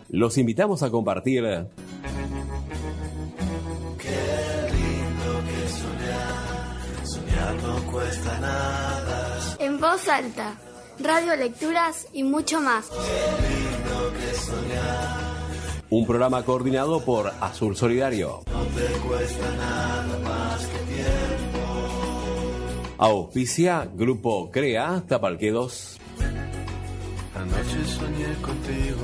Los invitamos a compartir. Qué lindo que soñar, soñar no cuesta nada. En voz alta, radio, lecturas y mucho más. Qué lindo que soñar. Un programa coordinado por Azul Solidario. No te cuesta nada más que tiempo. Auspicia Grupo CREA Tapalquedos. Anoche soñé contigo.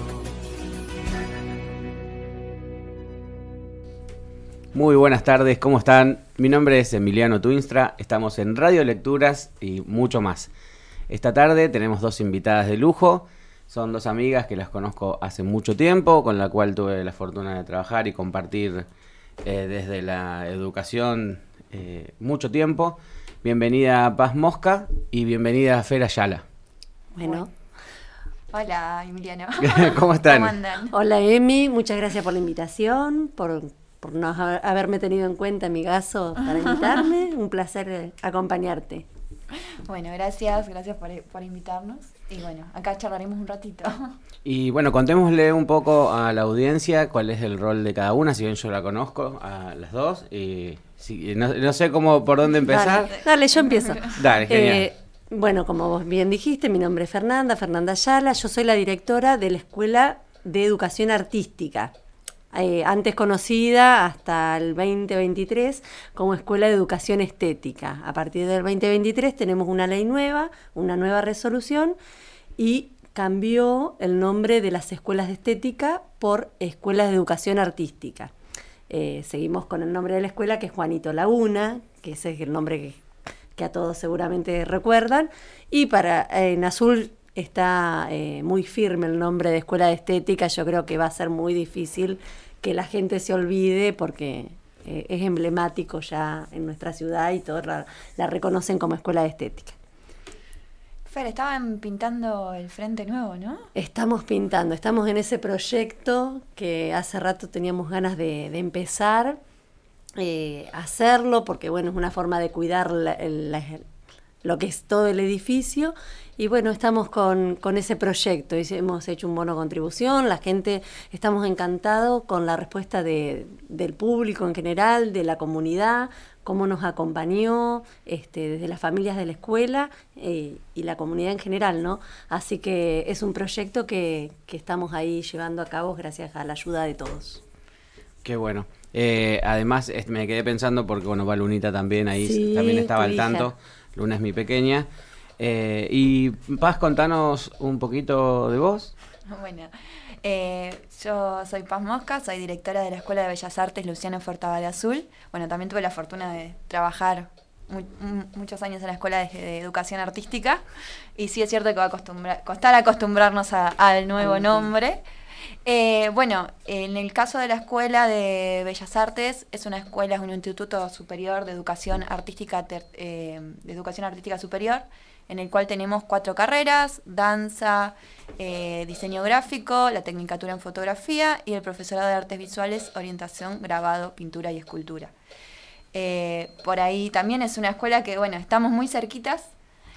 Muy buenas tardes, ¿cómo están? Mi nombre es Emiliano Twinstra, estamos en Radio Lecturas y mucho más. Esta tarde tenemos dos invitadas de lujo, son dos amigas que las conozco hace mucho tiempo, con la cual tuve la fortuna de trabajar y compartir desde la educación mucho tiempo. Bienvenida Paz Mosca y bienvenida Fer Ayala. Bueno. Hola, Emiliano. ¿Cómo están? ¿Cómo andan? Hola, Emi. Muchas gracias por la invitación, por no haberme tenido en cuenta, amigazo, para invitarme. Un placer acompañarte. Bueno, gracias por invitarnos. Y bueno, acá charlaremos un ratito. Y bueno, contémosle un poco a la audiencia cuál es el rol de cada una, si bien yo la conozco a las dos. Y no sé por dónde empezar. Dale, yo empiezo. Dale, genial. Bueno, como vos bien dijiste, mi nombre es Fernanda Ayala. Yo soy la directora de la Escuela de Educación Artística, antes conocida hasta el 2023 como Escuela de Educación Estética. A partir del 2023 tenemos una ley nueva, una nueva resolución, y cambió el nombre de las escuelas de estética por Escuelas de Educación Artística. Seguimos con el nombre de la escuela, que es Juanito Laguna, que ese es el nombre que a todos seguramente recuerdan, y en azul está muy firme el nombre de Escuela de Estética. Yo creo que va a ser muy difícil que la gente se olvide porque es emblemático ya en nuestra ciudad y todos la reconocen como Escuela de Estética. Fer, estaban pintando el frente nuevo, ¿no? Estamos pintando, estamos en ese proyecto que hace rato teníamos ganas de empezar a hacerlo, porque bueno, es una forma de cuidar lo que es todo el edificio. Y bueno, estamos con ese proyecto. Hemos hecho un bono contribución, la gente, estamos encantados con la respuesta del público en general, de la comunidad, cómo nos acompañó desde las familias de la escuela y la comunidad en general, ¿no? Así que es un proyecto que estamos ahí llevando a cabo gracias a la ayuda de todos. Qué bueno. Además, me quedé pensando porque, bueno, va Lunita también ahí, sí, también estaba al hija. tanto. Luna es mi pequeña. Y Paz, contanos un poquito de vos. Bueno, yo soy Paz Mosca, soy directora de la Escuela de Bellas Artes Luciano Fortabat Azul. Bueno, también tuve la fortuna de trabajar muchos años en la Escuela de Educación Artística. Y sí es cierto que va a costar acostumbrarnos al nuevo nombre. Bueno, en el caso de la Escuela de Bellas Artes, es un instituto superior de educación artística, superior, en el cual tenemos 4 carreras: danza, diseño gráfico, la tecnicatura en fotografía y el profesorado de artes visuales, orientación, grabado, pintura y escultura. Por ahí también es una escuela que, bueno, estamos muy cerquitas.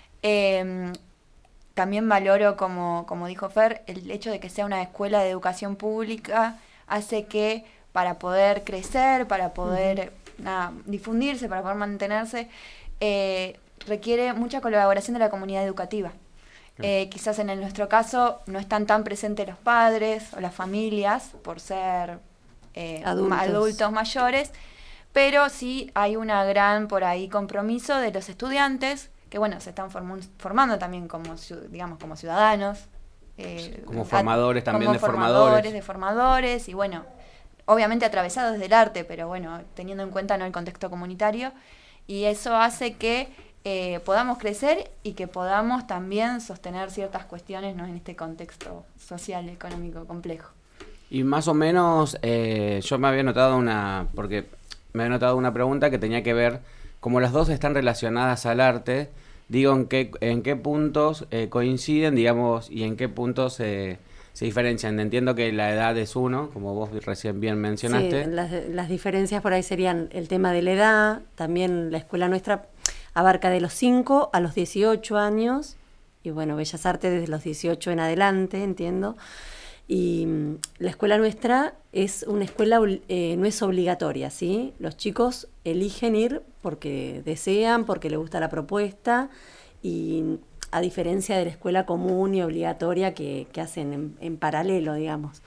También valoro, como dijo Fer, el hecho de que sea una escuela de educación pública hace que para poder crecer, para poder difundirse, para poder mantenerse, requiere mucha colaboración de la comunidad educativa. Quizás en nuestro caso no están tan presentes los padres o las familias por ser adultos mayores, pero sí hay una gran por ahí compromiso de los estudiantes que, bueno, se están formando también como ciudadanos. Como formadores también de formadores y, bueno, obviamente atravesados desde el arte, pero bueno, teniendo en cuenta, ¿no?, el contexto comunitario, y eso hace que podamos crecer y que podamos también sostener ciertas cuestiones, ¿no?, en este contexto social, económico complejo. Y más o menos, yo me había notado una pregunta que tenía que ver, como las dos están relacionadas al arte, digo, en qué puntos coinciden, digamos, y en qué puntos se diferencian. Entiendo que la edad es uno, como vos recién bien mencionaste. Sí, las diferencias por ahí serían el tema de la edad. También la escuela nuestra abarca de los 5 a los 18 años, y bueno, Bellas Artes desde los 18 en adelante, entiendo. Y la escuela nuestra es una escuela, no es obligatoria, ¿sí? Los chicos eligen ir porque desean, porque les gusta la propuesta, y a diferencia de la escuela común y obligatoria que hacen en paralelo, digamos.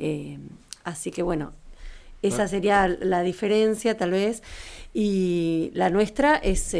Así que bueno, esa sería la diferencia tal vez. Y la nuestra es...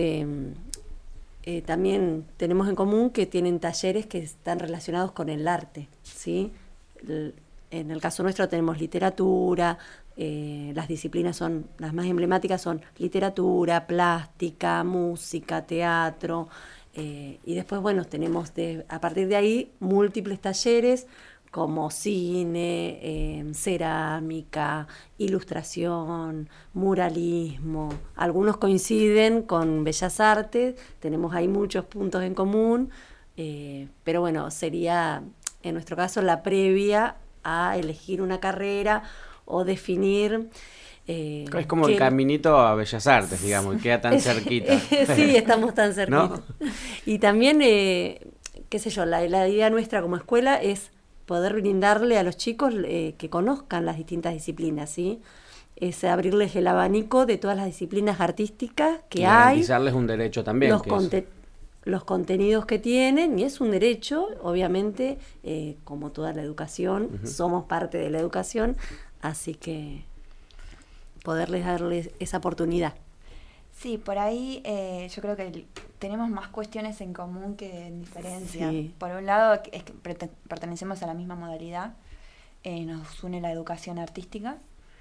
también tenemos en común que tienen talleres que están relacionados con el arte, ¿sí? En el caso nuestro tenemos literatura, las disciplinas las más emblemáticas son literatura, plástica, música, teatro, y después, bueno, tenemos a partir de ahí múltiples talleres como cine, cerámica, ilustración, muralismo. Algunos coinciden con Bellas Artes, tenemos ahí muchos puntos en común, pero bueno, sería en nuestro caso la previa a elegir una carrera o definir... es como el caminito a Bellas Artes, digamos, y queda tan cerquita. Sí, estamos tan cerquita. ¿No? Y también, qué sé yo, la idea nuestra como escuela es poder brindarle a los chicos que conozcan las distintas disciplinas, ¿sí? Es abrirles el abanico de todas las disciplinas artísticas que hay. Garantizarles un derecho también. Los contenidos que tienen, y es un derecho, obviamente, como toda la educación, somos parte de la educación, así que poderles darles esa oportunidad. Sí, por ahí yo creo que tenemos más cuestiones en común que en diferencia. Sí. Por un lado, es que pertenecemos a la misma modalidad, nos une la educación artística.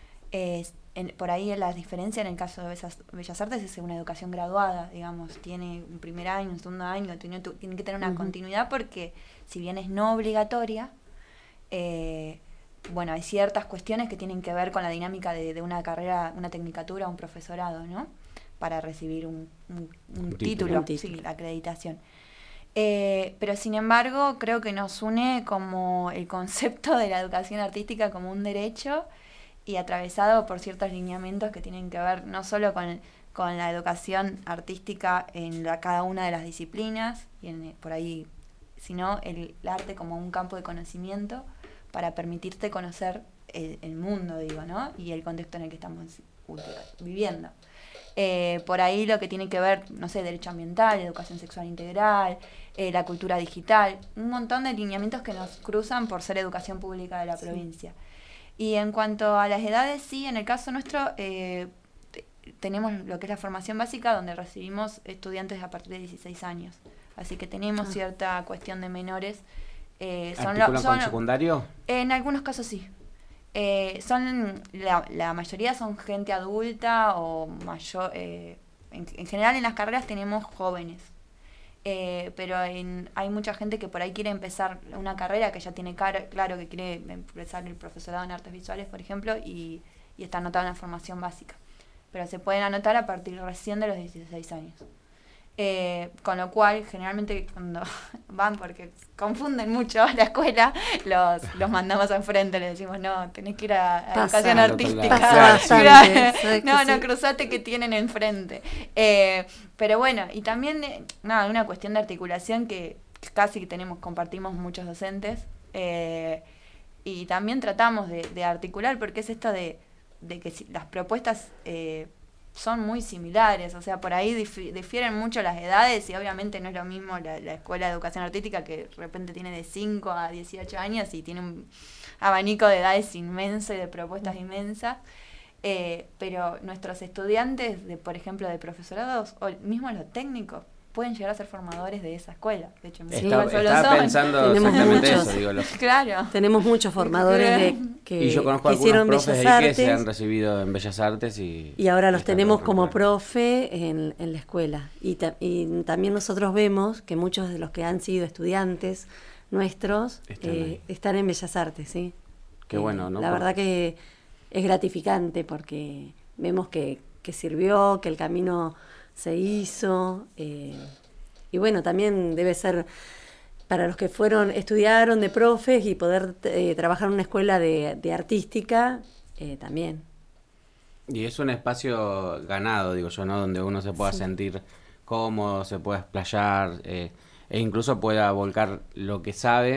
Por ahí la diferencia en el caso de Bellas Artes es una educación graduada, digamos, tiene un primer año, un segundo año, tiene que tener una continuidad porque si bien es no obligatoria, bueno, hay ciertas cuestiones que tienen que ver con la dinámica de una carrera, una tecnicatura, un profesorado, ¿no? Para recibir un título, sí, la acreditación. Pero sin embargo, creo que nos une como el concepto de la educación artística como un derecho y atravesado por ciertos lineamientos que tienen que ver no solo con la educación artística en cada una de las disciplinas, y por ahí, sino el arte como un campo de conocimiento para permitirte conocer el mundo, digo, ¿no? Y el contexto en el que estamos viviendo. Por ahí lo que tiene que ver, no sé, derecho ambiental, educación sexual integral, la cultura digital, un montón de lineamientos que nos cruzan por ser educación pública de la provincia. Y en cuanto a las edades, sí, en el caso nuestro tenemos lo que es la formación básica, donde recibimos estudiantes a partir de 16 años. Así que tenemos cierta cuestión de menores. ¿Articulan con secundario? En algunos casos sí. La mayoría son gente adulta o mayor. En general en las carreras tenemos jóvenes. Pero hay mucha gente que por ahí quiere empezar una carrera, que ya tiene claro que quiere empezar el profesorado en artes visuales, por ejemplo, y está anotado en la formación básica. Pero se pueden anotar a partir recién de los 16 años. Con lo cual, generalmente cuando van, porque confunden mucho la escuela, los mandamos enfrente, les decimos, no, tenés que ir a educación artística. No, cruzate que tienen enfrente. Pero bueno, y también, una cuestión de articulación que casi compartimos muchos docentes, y también tratamos de articular, porque es esto de que las propuestas... son muy similares, o sea, por ahí difieren mucho las edades y obviamente no es lo mismo la escuela de educación artística que de repente tiene de 5 a 18 años y tiene un abanico de edades inmenso y de propuestas inmensas, pero nuestros estudiantes, por ejemplo, de profesorados o mismo los técnicos, pueden llegar a ser formadores de esa escuela. De hecho, estaba pensando exactamente eso, digo. Claro. Tenemos muchos formadores y yo conozco algunos profes ahí que se han recibido en Bellas Artes y ahora los tenemos como profe en la escuela. Y también nosotros vemos que muchos de los que han sido estudiantes nuestros están en Bellas Artes, ¿sí? Qué bueno, ¿no? La verdad que es gratificante porque vemos que sirvió, que el camino se hizo, y bueno, también debe ser para los que estudiaron de profes y poder trabajar en una escuela de artística, también. Y es un espacio ganado, digo yo, ¿no? Donde uno se pueda sentir cómodo, se pueda explayar, e incluso pueda volcar lo que sabe,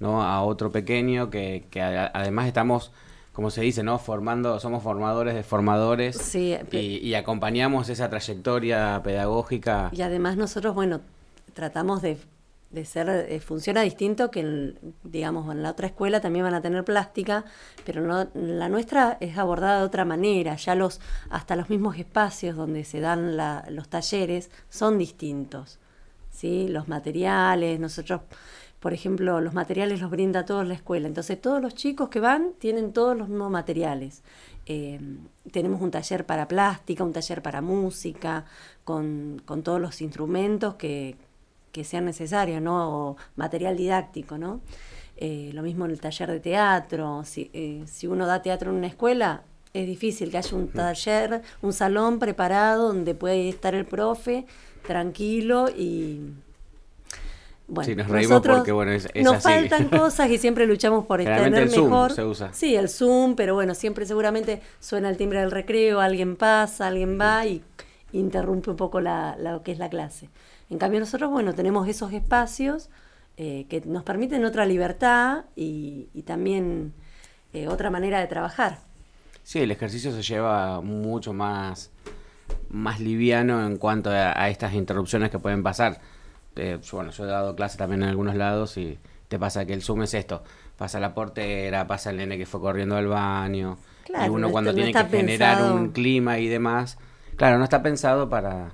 ¿no? A otro pequeño además estamos, como se dice, ¿no? Somos formadores de formadores, Sí, y acompañamos esa trayectoria pedagógica. y además nosotros, bueno, tratamos de ser, funciona distinto que, digamos, en la otra escuela también van a tener plástica, pero no, la nuestra es abordada de otra manera, ya hasta los mismos espacios donde se dan los talleres son distintos, ¿sí? Los materiales, nosotros, por ejemplo, los materiales los brinda toda la escuela, entonces todos los chicos que van tienen todos los mismos materiales. Tenemos un taller para plástica, un taller para música, con todos los instrumentos que sean necesarios, ¿no? O material didáctico, ¿no? Lo mismo en el taller de teatro. Si uno da teatro en una escuela, es difícil que haya un taller, un salón preparado donde puede estar el profe tranquilo y... Bueno, Sí, nos reímos nosotros porque, bueno, es nos así. faltan cosas y siempre luchamos por Generalmente tener el Zoom mejor. se usa. Sí, el Zoom, pero bueno, siempre seguramente suena el timbre del recreo, alguien pasa, alguien va y interrumpe un poco lo que es la clase. En cambio nosotros, bueno, tenemos esos espacios que nos permiten otra libertad y también otra manera de trabajar. Sí, el ejercicio se lleva mucho más liviano en cuanto a estas interrupciones que pueden pasar. Yo he dado clases también en algunos lados y te pasa que el Zoom es esto. Pasa la portera, pasa el nene que fue corriendo al baño. Claro, y uno cuando no tiene está que generar pensado. un clima y demás. Claro, no está pensado para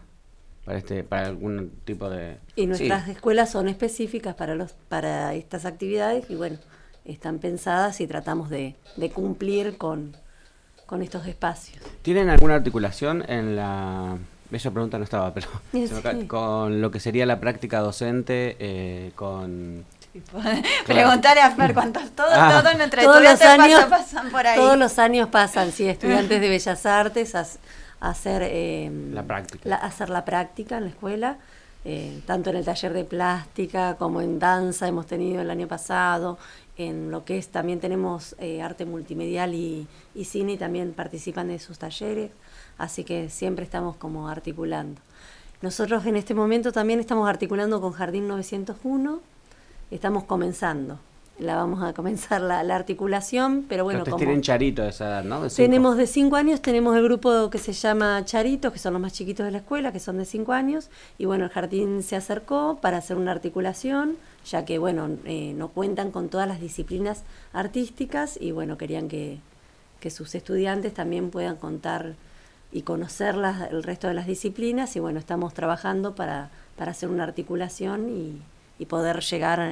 algún tipo de... Y nuestras Sí. escuelas son específicas para estas actividades y bueno, están pensadas y tratamos de cumplir con estos espacios. ¿Tienen alguna articulación en la... Esa pregunta no estaba, pero... Sí. con lo que sería la práctica docente, con... Preguntarle a Fer cuántos, todos nuestros Todos los estudiantes años pasan por ahí. Todos los años pasan, sí, estudiantes de Bellas Artes a hacer La práctica. hacer la práctica en la escuela, tanto en el taller de plástica como en danza hemos tenido el año pasado, en lo que es también tenemos arte multimedial y cine y también participan de sus talleres, así que siempre estamos como articulando. Nosotros en este momento también estamos articulando con Jardín 901, estamos comenzando. Vamos a comenzar la articulación, pero bueno, Ustedes como tienen Charito de esa edad, ¿no? De 5. tenemos de 5 años, tenemos el grupo que se llama Charitos, que son los más chiquitos de la escuela, que son de 5 años, y bueno, el jardín se acercó para hacer una articulación, ya que bueno, no cuentan con todas las disciplinas artísticas, y bueno, querían que sus estudiantes también puedan contar y conocer el resto de las disciplinas, y bueno, estamos trabajando para hacer una articulación y poder llegar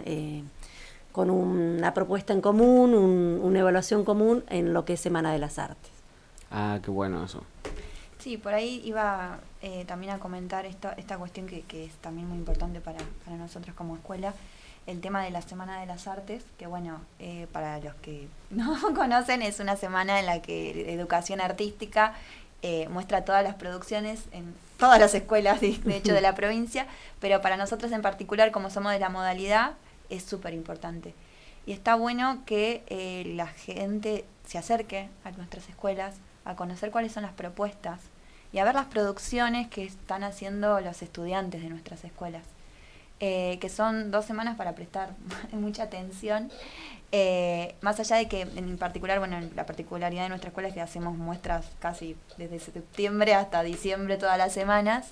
con una propuesta en común, una evaluación común en lo que es Semana de las Artes. Ah, qué bueno eso. Sí, por ahí iba también a comentar esta cuestión que es también muy importante para nosotros como escuela, el tema de la Semana de las Artes, que bueno, para los que no conocen, es una semana en la que Educación Artística muestra todas las producciones en todas las escuelas, de hecho, de la provincia, pero para nosotros en particular, como somos de la modalidad, es súper importante. Y está bueno que la gente se acerque a nuestras escuelas, a conocer cuáles son las propuestas y a ver las producciones que están haciendo los estudiantes de nuestras escuelas. Que son 2 semanas para prestar mucha atención. Más allá de que en particular, bueno, la particularidad de nuestra escuela es que hacemos muestras casi desde septiembre hasta diciembre todas las semanas.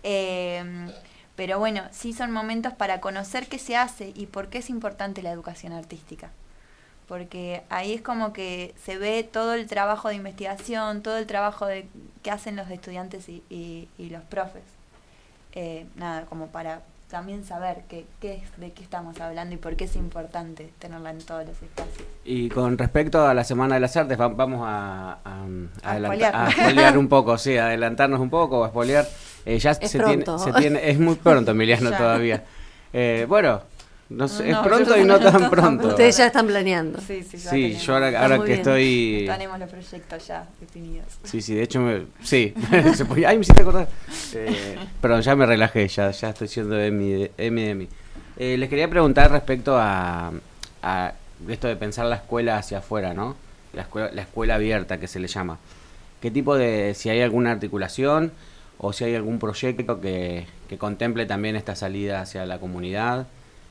Pero bueno, sí son momentos para conocer qué se hace y por qué es importante la educación artística. Porque ahí es como que se ve todo el trabajo de investigación, todo el trabajo que hacen los estudiantes y los profes. Nada, como para también saber de qué estamos hablando y por qué es importante tenerla en todos los espacios. Y con respecto a la Semana de las Artes, vamos a spoilear. spoilear un poco, sí, adelantarnos un poco, a spoilear. Ya Es se pronto. tiene, es muy pronto, Emiliano, Ya. todavía. Bueno, no sé, es No, pronto yo y no no tan tan pronto. Ustedes ya están planeando. Sí, ya Sí, tenemos. yo ahora Está muy que bien. estoy... Tenemos los proyectos ya definidos. Sí, de hecho, sí. Ay, me hiciste acordar. Perdón, ya me relajé, ya estoy siendo Emi. Les quería preguntar respecto a esto de pensar la escuela hacia afuera, ¿no? La escuela abierta, que se le llama. ¿Qué tipo si hay alguna articulación o si hay algún proyecto que contemple también esta salida hacia la comunidad?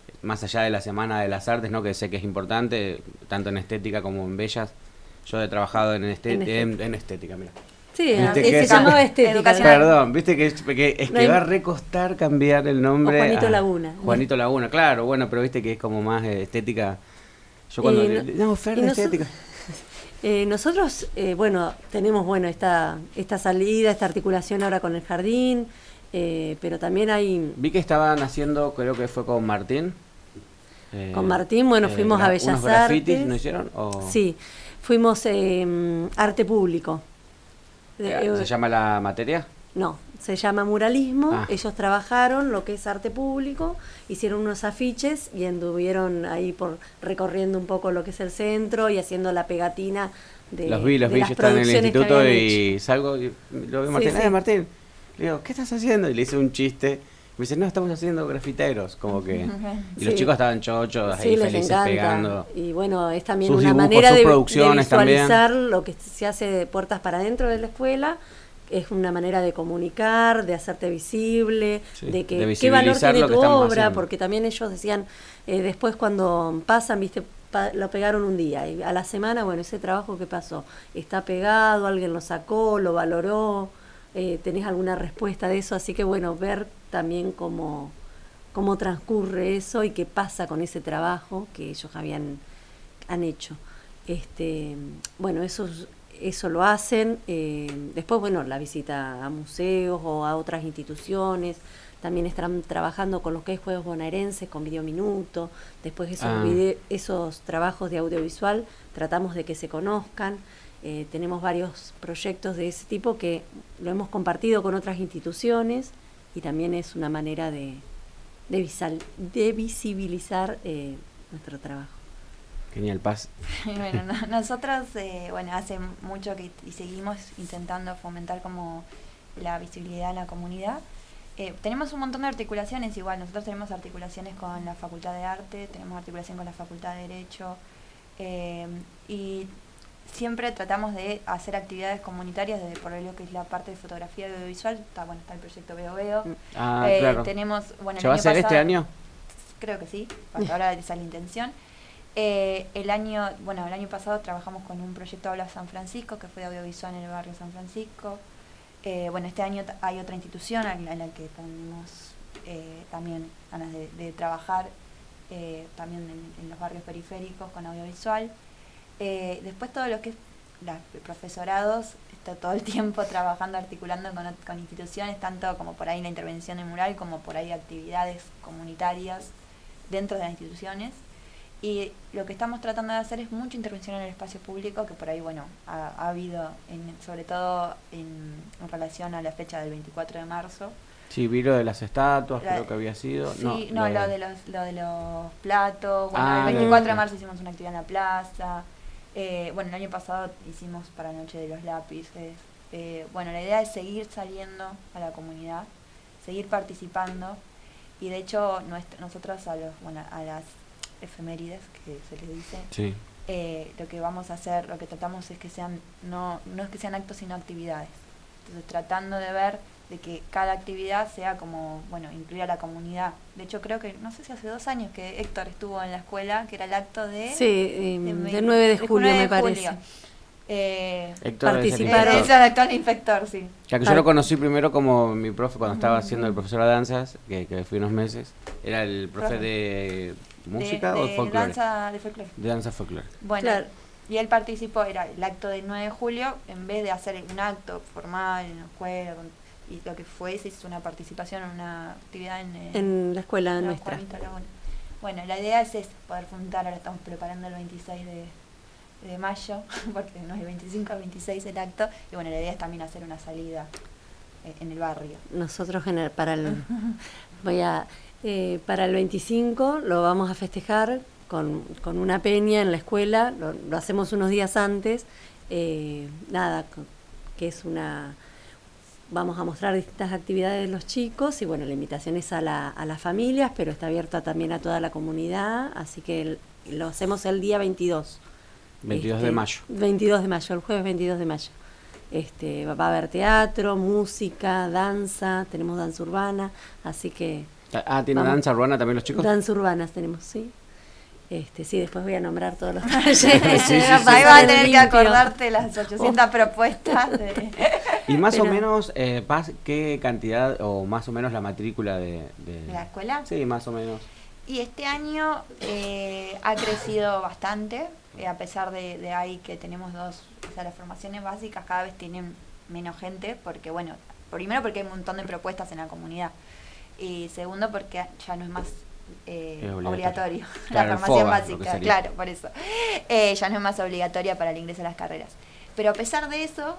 más allá de la Semana de las Artes, ¿no? Que sé que es importante, tanto en estética como en bellas. Yo he trabajado en estética, mira. Sí, ¿Viste se que llamaba estética. Perdón, viste que va a recostar cambiar el nombre. O Juanito Laguna. Juanito Laguna, claro, bueno, pero viste que es como más estética. Yo cuando Fer de estética. Nosotros, bueno, tenemos esta salida, esta articulación ahora con el jardín, pero también hay... Vi que estaban haciendo, creo que fue con Martín. Con Martín, bueno, fuimos a Bellas unos grafitis, Artes. ¿no hicieron? ¿O? Sí, fuimos arte público. ¿Se llama la materia? No, se llama muralismo. Ah. Ellos trabajaron lo que es arte público, hicieron unos afiches y anduvieron ahí recorriendo un poco lo que es el centro y haciendo la pegatina de Los vi, las yo estaba en el producciones que instituto habían y hecho. salgo y lo veo a Martín. Sí. Martín, le digo, ¿qué estás haciendo? Y le hice un chiste. Me dice, no, estamos haciendo grafiteros, como que... Y los Sí. chicos estaban chochos, Sí, ahí les felices encanta. pegando. Y bueno, es también Sus una dibujos, manera sus de producciones visualizar también. lo que se hace de puertas para adentro de la escuela. Es una manera de comunicar, de hacerte visible, Sí, de de qué valor visibilizar tiene lo que tu estamos obra, haciendo. porque también ellos decían, después cuando pasan, viste, lo pegaron un día, y a la semana, bueno, ese trabajo que pasó, está pegado, alguien lo sacó, lo valoró, tenés alguna respuesta de eso, así que bueno, ver también cómo transcurre eso y qué pasa con ese trabajo que ellos han hecho. Bueno, eso lo hacen. Después, bueno, la visita a museos o a otras instituciones. También están trabajando con lo que es juegos bonaerenses, con Videominuto. Después esos trabajos de audiovisual tratamos de que se conozcan. Tenemos varios proyectos de ese tipo que lo hemos compartido con otras instituciones y también es una manera de visibilizar nuestro trabajo. Genial, Paz. Bueno, nosotros, hace mucho que y seguimos intentando fomentar como la visibilidad en la comunidad. Tenemos un montón de articulaciones igual. Nosotros tenemos articulaciones con la Facultad de Arte, tenemos articulación con la Facultad de Derecho y siempre tratamos de hacer actividades comunitarias desde por lo que es la parte de fotografía y audiovisual. Está el proyecto Veo Veo. Claro. Tenemos, ¿Se va a hacer este año? Creo que sí, hasta ahora esa es la intención. El año pasado trabajamos con un proyecto Habla San Francisco, que fue de audiovisual en el barrio San Francisco. Este año hay otra institución en la que tenemos también ganas de trabajar, también en los barrios periféricos con audiovisual. Después todo lo que es los profesorados está todo el tiempo trabajando, articulando con instituciones, tanto como por ahí la intervención en mural, como por ahí actividades comunitarias dentro de las instituciones. Y lo que estamos tratando de hacer es mucha intervención en el espacio público, que por ahí, ha habido, sobre todo en relación a la fecha del 24 de marzo. Sí, vi lo de las estatuas, creo que había sido. Sí, lo de los platos. El 24 de marzo hicimos una actividad en la plaza. El año pasado hicimos para Noche de los Lápices. La idea es seguir saliendo a la comunidad, seguir participando. Y de hecho, nosotros a las efemérides, que se les dice, sí. Lo que vamos a hacer, lo que tratamos es que sean, no es que sean actos, sino actividades. Entonces, tratando de ver de que cada actividad sea como, incluir a la comunidad. De hecho, creo que, no sé si hace 2 años que Héctor estuvo en la escuela, que era el acto de... Sí, del 9 de julio, me parece. Héctor participaron. Es el actual inspector, sí. Ya que yo lo conocí primero como mi profe cuando estaba haciendo el profesor de danzas, que fui unos meses. Era el profe de música o de folclore. De folclore. De danza folclore. Bueno, claro. Y él participó, era el acto del 9 de julio, en vez de hacer un acto formal en la escuela, y lo que fue, se hizo una participación en una actividad en la escuela nuestra. Bueno, la idea es poder juntar, ahora estamos preparando el 26 de mayo, porque no es el 25 al 26 el acto, y la idea es también hacer una salida en el barrio. Nosotros para el 25 lo vamos a festejar con una peña en la escuela, lo hacemos unos días antes, que es vamos a mostrar distintas actividades de los chicos y la invitación es a las familias, pero está abierta también a toda la comunidad, así que lo hacemos el día 22. 22 de mayo. 22 de mayo, el jueves 22 de mayo. Va a haber teatro, música, danza, tenemos danza urbana, así que ¿Tiene danza urbana también los chicos? Danza urbanas tenemos, sí. Sí, después voy a nombrar todos los talleres. Sí. Ahí vas a tener que acordarte las 800 propuestas. Y más o menos, Paz, ¿qué cantidad o más o menos la matrícula de la escuela? Sí, más o menos. Y este año ha crecido bastante, a pesar de ahí que tenemos dos, o sea, las formaciones básicas cada vez tienen menos gente, porque bueno, primero porque hay un montón de propuestas en la comunidad, y segundo porque ya no es más obligatorio claro, la formación FOBA, básica, claro, por eso ya no es más obligatoria para el ingreso a las carreras. Pero a pesar de eso,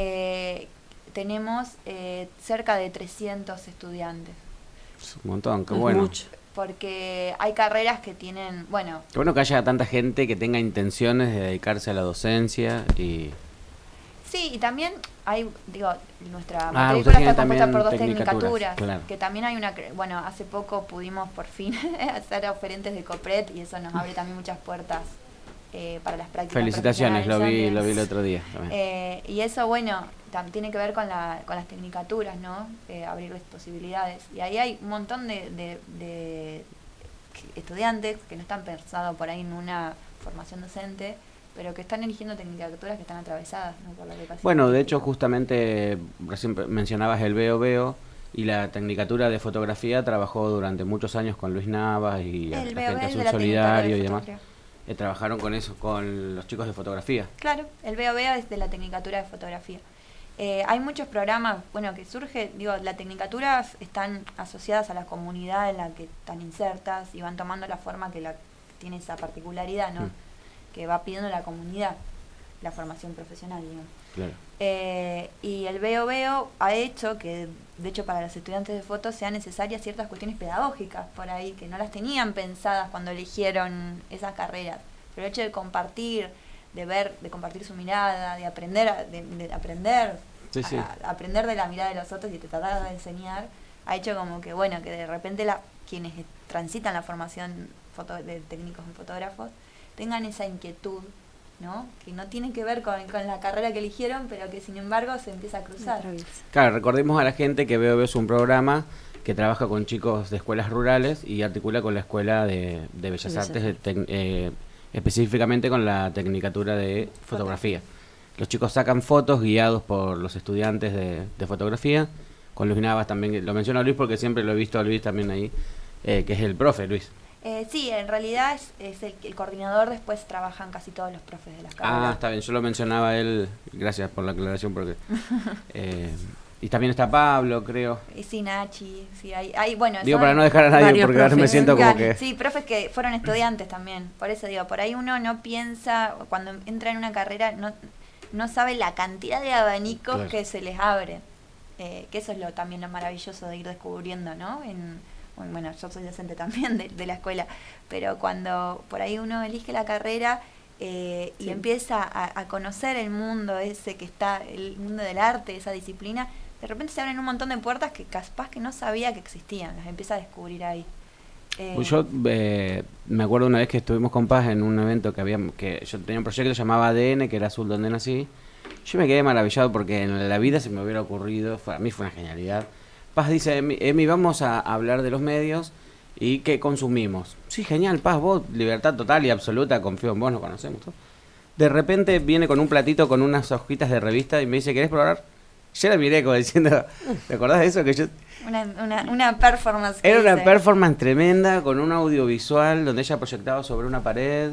tenemos cerca de 300 estudiantes. Es un montón, qué bueno. Mucho. Porque hay carreras que tienen, bueno... Qué bueno que haya tanta gente que tenga intenciones de dedicarse a la docencia y... Sí, y también hay, nuestra ustedes matrícula tienen está compuesta también por dos tecnicaturas, tecnicaturas, claro. que también hay bueno, hace poco pudimos por fin ser oferentes de COPRED y eso nos abre también muchas puertas para las prácticas. Felicitaciones, lo vi el profesionalizantes. otro día. Y eso, bueno, tiene que ver con las tecnicaturas, ¿no? Abrirles posibilidades. Y ahí hay un montón de estudiantes que no están pensados por ahí en una formación docente, pero que están eligiendo tecnicaturas que están atravesadas, ¿no? Por la educación. Bueno, de hecho, justamente, recién mencionabas el Veo y la tecnicatura de fotografía trabajó durante muchos años con Luis Navas y la gente Azul Solidario y demás. Trabajaron con eso, con los chicos de fotografía. Claro, el Veo es de la tecnicatura de fotografía. Hay muchos programas, bueno, que surge, las tecnicaturas están asociadas a la comunidad en la que están insertas y van tomando la forma que tiene esa particularidad, ¿no? Que va pidiendo la comunidad, la formación profesional, digamos. Claro. Y el Veo ha hecho que, de hecho, para los estudiantes de foto sean necesarias ciertas cuestiones pedagógicas por ahí, que no las tenían pensadas cuando eligieron esas carreras. Pero el hecho de compartir, de ver, de compartir su mirada, de aprender, aprender de la mirada de los otros y tratar de enseñar, ha hecho como que, bueno, que de repente quienes transitan la formación de técnicos en fotógrafos tengan esa inquietud, ¿no? Que no tiene que ver con la carrera que eligieron, pero que sin embargo se empieza a cruzar. Claro, recordemos a la gente que Veo es un programa que trabaja con chicos de escuelas rurales y articula con la Escuela de Bellas Artes, específicamente con la tecnicatura de fotografía. Los chicos sacan fotos guiados por los estudiantes de fotografía. Con Luis Navas también, lo menciono a Luis porque siempre lo he visto a Luis también ahí, que es el profe, Luis. Sí, en realidad es el coordinador, después trabajan casi todos los profes de las carreras. Está bien, yo lo mencionaba a él, gracias por la aclaración, porque y también está Pablo, creo. Sí, Nachi, sí, hay bueno... Digo, para no dejar a nadie, porque ahora me siento como que... Sí, profes que fueron estudiantes también, por eso digo, por ahí uno no piensa, cuando entra en una carrera, no sabe la cantidad de abanicos que se les abre, que eso es también lo maravilloso de ir descubriendo, ¿no? Bueno, yo soy docente también de la escuela, pero cuando por ahí uno elige la carrera y empieza a conocer el mundo ese que está, el mundo del arte, esa disciplina, de repente se abren un montón de puertas que capaz que no sabía que existían, las empieza a descubrir ahí. Yo me acuerdo una vez que estuvimos con Paz en un evento que yo tenía un proyecto que se llamaba ADN, que era Azul donde nací. Yo me quedé maravillado porque en la vida se me hubiera ocurrido, a mí fue una genialidad. Paz dice, Emi, vamos a hablar de los medios y qué consumimos. Sí, genial, Paz, vos, libertad total y absoluta, confío en vos, nos conocemos todo. De repente viene con un platito con unas hojitas de revista y me dice, ¿querés probar? Yo la miré como diciendo, ¿te acordás de eso? Que yo... Una performance. Era una performance tremenda con un audiovisual donde ella proyectaba sobre una pared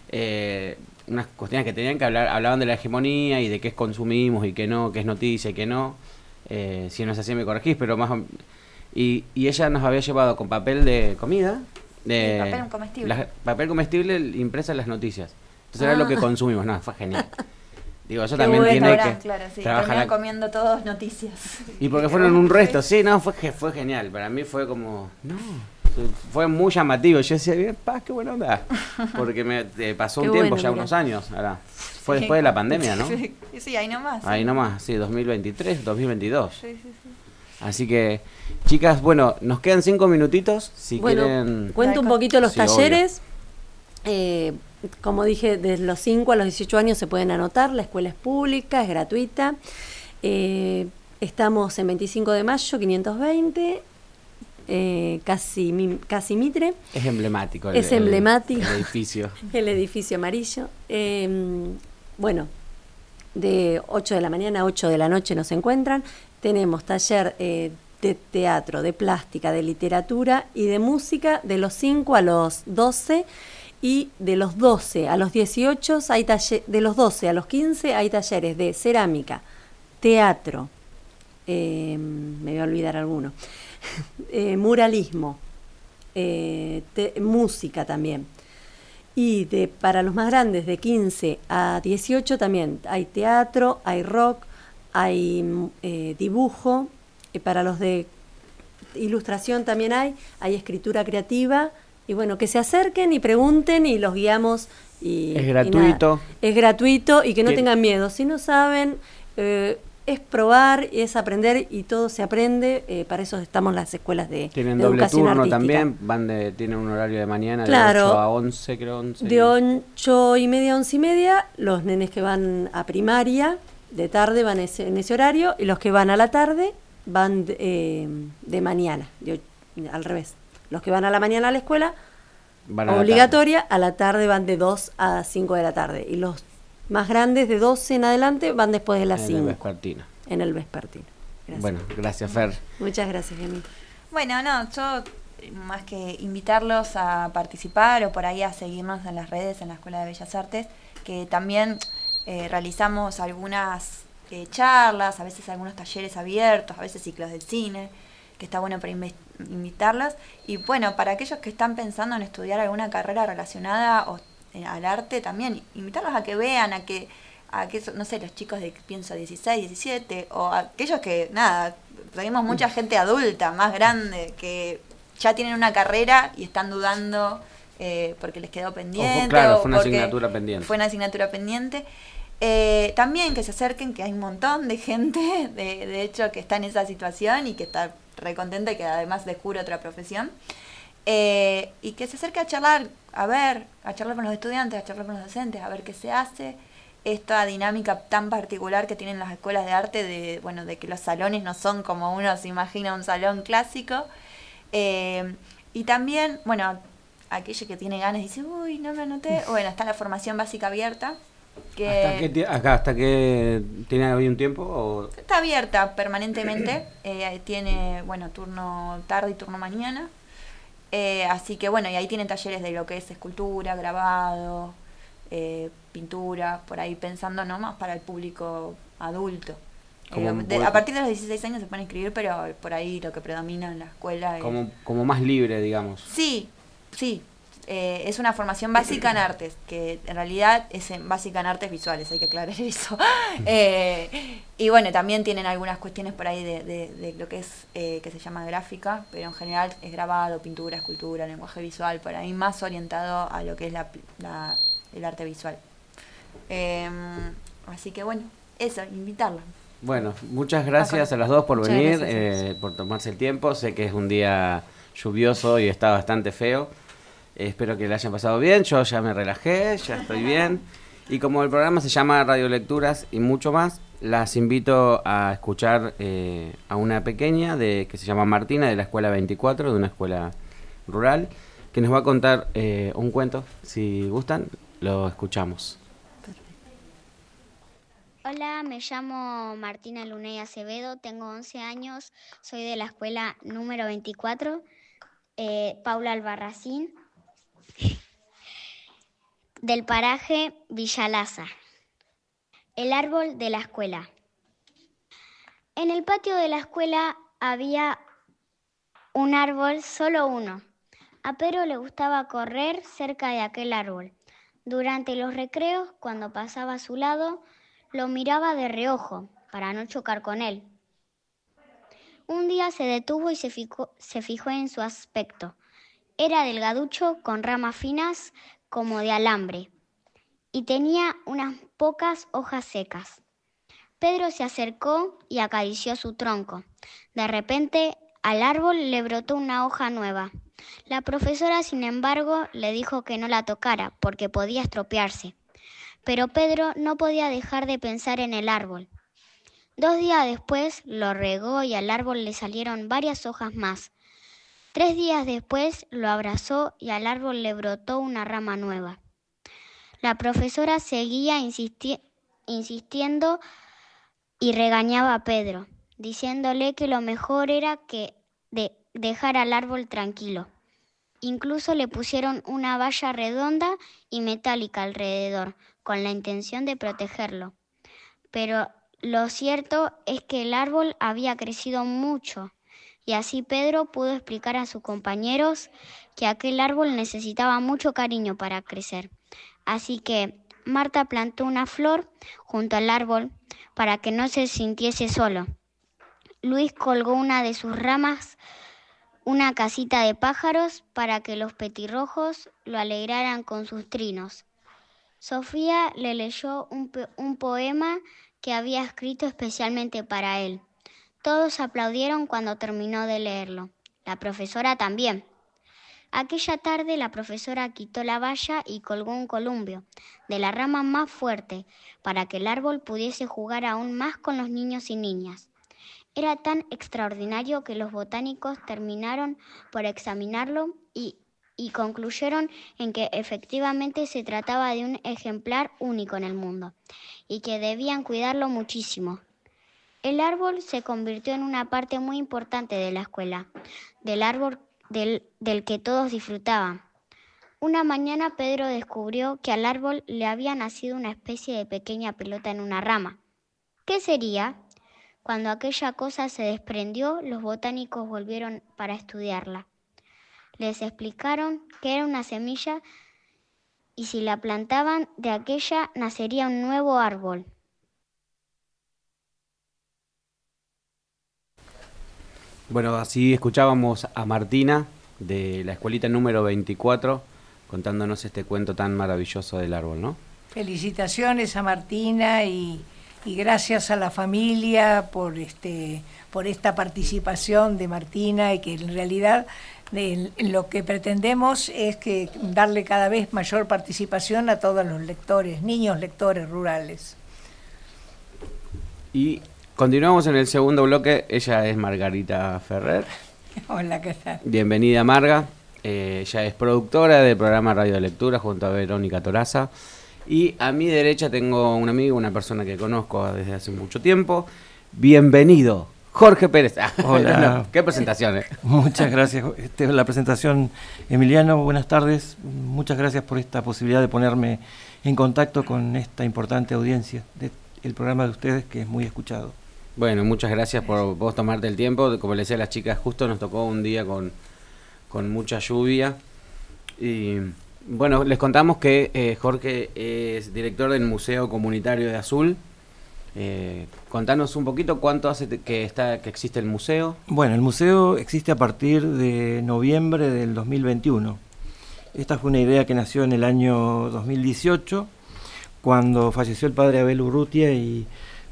unas cuestiones que tenían que hablar, hablaban de la hegemonía y de qué consumimos y qué no, qué es noticia y qué no. Si no es así me corregís, pero más y ella nos había llevado con papel de comida, papel comestible. Papel comestible impresa en las noticias. Entonces era lo que consumimos. No, fue genial. Digo, eso qué también tiene que claro, sí, terminan comiendo todos noticias. Y porque fueron un resto, sí, no, fue genial. Para mí fue como, fue muy llamativo. Yo decía, bien, Paz, qué buena onda. Porque me pasó un tiempo, ya unos años. Ahora, fue después de la pandemia, ¿no? Sí, ahí nomás. Ahí nomás, sí, 2023, 2022. Sí. Así que, chicas, bueno, nos quedan 5 minutitos. Si quieren. Cuento un poquito los talleres. Obvio. Como dije, desde los 5 a los 18 años se pueden anotar. La escuela es pública, es gratuita. Estamos en 25 de mayo, 520. Casi Mitre. Es emblemático. Es emblemático. El edificio. El edificio amarillo. Bueno, de 8 de la mañana a 8 de la noche nos encuentran. Tenemos taller de teatro, de plástica, de literatura y de música de los 5 a los 12. Y de los 12 a los 18, de los 12 a los 15 hay talleres de cerámica, teatro, me voy a olvidar alguno, muralismo, música también. Y para los más grandes, de 15 a 18 también hay teatro, hay rock, hay dibujo. Para los de ilustración también hay escritura creativa. Y bueno, que se acerquen y pregunten y los guiamos. Es gratuito. Es gratuito y que no tengan miedo. Si no saben, es probar, es aprender y todo se aprende. Para eso estamos las escuelas de Tienen de doble educación turno artística. también, tienen un horario de mañana Claro, de 8 a 11, creo. 11. De 8:30 a 11:30, los nenes que van a primaria, de tarde van en ese horario, y los que van a la tarde van de mañana, al revés. Los que van a la mañana a la escuela, obligatoria, a la tarde van de 2 a 5 de la tarde. Y los más grandes, de 12 en adelante, van después de las 5. En el vespertino. En el vespertino. Gracias. Bueno, gracias, Fer. Muchas gracias, Emi. Bueno, no, yo más que invitarlos a participar o por ahí a seguirnos en las redes en la Escuela de Bellas Artes, que también realizamos algunas charlas, a veces algunos talleres abiertos, a veces ciclos de cine, que está bueno para invitarlas. Y bueno, para aquellos que están pensando en estudiar alguna carrera relacionada al arte, también invitarlos a que vean, a que no sé, los chicos de, pienso, 16, 17, o aquellos que, nada, tenemos mucha gente adulta, más grande, que ya tienen una carrera y están dudando porque les quedó pendiente. Claro, fue una asignatura pendiente. Fue una asignatura pendiente. También que se acerquen, que hay un montón de gente, de hecho, que está en esa situación y que está recontenta y que además descubre otra profesión. Y que se acerque a charlar, a charlar con los estudiantes, a charlar con los docentes, a ver qué se hace. Esta dinámica tan particular que tienen las escuelas de arte, de que los salones no son como uno se imagina un salón clásico. Y también, bueno, aquello que tiene ganas y dice, uy, no me anoté. Bueno, está la formación básica abierta. ¿Hasta que tiene hoy un tiempo? ¿O? Está abierta permanentemente. Tiene, bueno, turno tarde y turno mañana. Así que, bueno, y ahí tienen talleres de lo que es escultura, grabado, pintura, por ahí pensando nomás para el público adulto. A partir de los 16 años se pueden inscribir, pero por ahí lo que predomina en la escuela es... Como más libre, digamos. Sí. Es una formación básica en artes, que en realidad es básica en artes visuales, hay que aclarar eso. Y bueno, también tienen algunas cuestiones por ahí de lo que es, que se llama gráfica, pero en general es grabado, pintura, escultura, lenguaje visual, por ahí más orientado a lo que es el arte visual. Así que bueno, eso, invitarlos. Bueno, muchas gracias a las dos por venir, por tomarse el tiempo. Sé que es un día lluvioso y está bastante feo. Espero que le hayan pasado bien. Yo ya me relajé, ya estoy bien. Y como el programa se llama Radio Lecturas y mucho más, las invito a escuchar a una pequeña que se llama Martina, de la Escuela 24, de una escuela rural, que nos va a contar un cuento. Si gustan, lo escuchamos. Hola, me llamo Martina Luney Acevedo, tengo 11 años, soy de la escuela número 24, Paula Albarracín, del paraje Villalaza. El árbol de la escuela. En el patio de la escuela había un árbol, solo uno. A Pedro le gustaba correr cerca de aquel árbol. Durante los recreos, cuando pasaba a su lado, lo miraba de reojo para no chocar con él. Un día se detuvo y se fijó en su aspecto. Era delgaducho, con ramas finas como de alambre, y tenía unas pocas hojas secas. Pedro se acercó y acarició su tronco. De repente, al árbol le brotó una hoja nueva. La profesora, sin embargo, le dijo que no la tocara porque podía estropearse. Pero Pedro no podía dejar de pensar en el árbol. 2 días después lo regó y al árbol le salieron varias hojas más. 3 días después lo abrazó y al árbol le brotó una rama nueva. La profesora seguía insistiendo y regañaba a Pedro, diciéndole que lo mejor era que dejar al árbol tranquilo. Incluso le pusieron una valla redonda y metálica alrededor, con la intención de protegerlo. Pero lo cierto es que el árbol había crecido mucho, y así Pedro pudo explicar a sus compañeros que aquel árbol necesitaba mucho cariño para crecer. Así que Marta plantó una flor junto al árbol para que no se sintiese solo. Luis colgó una de sus ramas una casita de pájaros para que los petirrojos lo alegraran con sus trinos. Sofía le leyó un poema que había escrito especialmente para él. Todos aplaudieron cuando terminó de leerlo. La profesora también. Aquella tarde la profesora quitó la valla y colgó un columpio de la rama más fuerte para que el árbol pudiese jugar aún más con los niños y niñas. Era tan extraordinario que los botánicos terminaron por examinarlo y concluyeron en que efectivamente se trataba de un ejemplar único en el mundo y que debían cuidarlo muchísimo. El árbol se convirtió en una parte muy importante de la escuela, del árbol del que todos disfrutaban. Una mañana Pedro descubrió que al árbol le había nacido una especie de pequeña pelota en una rama. ¿Qué sería? Cuando aquella cosa se desprendió, los botánicos volvieron para estudiarla. Les explicaron que era una semilla y si la plantaban, de aquella nacería un nuevo árbol. Bueno, así escuchábamos a Martina de la escuelita número 24 contándonos este cuento tan maravilloso del árbol, ¿no? Felicitaciones a Martina y gracias a la familia por esta participación de Martina, y que en realidad lo que pretendemos es que darle cada vez mayor participación a todos los lectores, niños lectores rurales. Y continuamos en el segundo bloque. Ella es Margarita Ferrer. Hola, ¿qué tal? Bienvenida, Marga. Ella es productora del programa Radio de Lectura junto a Verónica Toraza. Y a mi derecha tengo un amigo, una persona que conozco desde hace mucho tiempo. Bienvenido, Jorge Pérez. Hola. No, qué presentación, Muchas gracias. La presentación, Emiliano, buenas tardes. Muchas gracias por esta posibilidad de ponerme en contacto con esta importante audiencia del programa de ustedes, que es muy escuchado. Bueno, muchas gracias por vos tomarte el tiempo. Como les decía a las chicas, justo nos tocó un día con mucha lluvia. Y bueno, les contamos que Jorge es director del Museo Comunitario de Azul. Contanos un poquito cuánto hace que existe el museo. Bueno, el museo existe a partir de noviembre del 2021. Esta fue una idea que nació en el año 2018, cuando falleció el padre Abel Urrutia y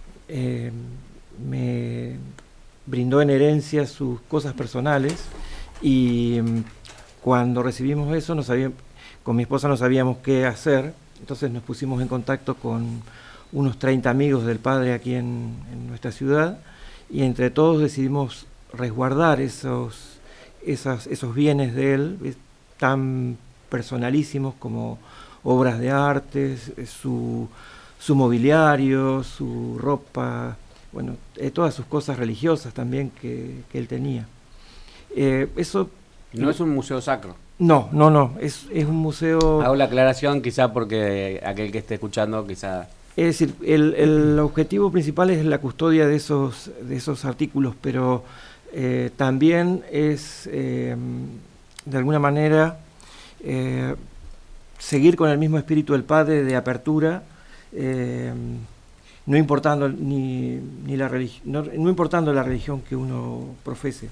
me brindó en herencia sus cosas personales, y cuando recibimos eso con mi esposa no sabíamos qué hacer, entonces nos pusimos en contacto con unos 30 amigos del padre aquí en nuestra ciudad, y entre todos decidimos resguardar esos bienes de él, tan personalísimos como obras de arte, su mobiliario, su ropa, bueno, todas sus cosas religiosas también que él tenía. Eso no es un museo sacro. No, es un museo... Hago la aclaración quizá porque aquel que esté escuchando quizá... Es decir, el objetivo principal es la custodia de esos artículos, pero también es, de alguna manera, seguir con el mismo espíritu del padre de apertura, no importando no importando la religión que uno profese.